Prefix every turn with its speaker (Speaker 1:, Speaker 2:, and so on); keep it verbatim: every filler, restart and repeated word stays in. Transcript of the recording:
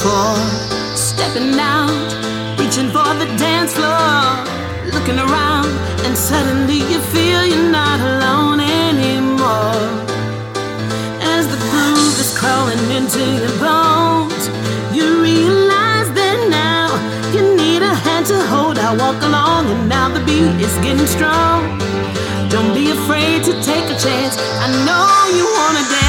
Speaker 1: before. Stepping out, reaching for the dance floor, looking around, and suddenly you feel you're not alone anymore. As the groove is crawling into your bones, you realize that now you need a hand to hold. I walk along, and now the beat is getting strong. Don't be afraid to take a chance. I know you wanna dance.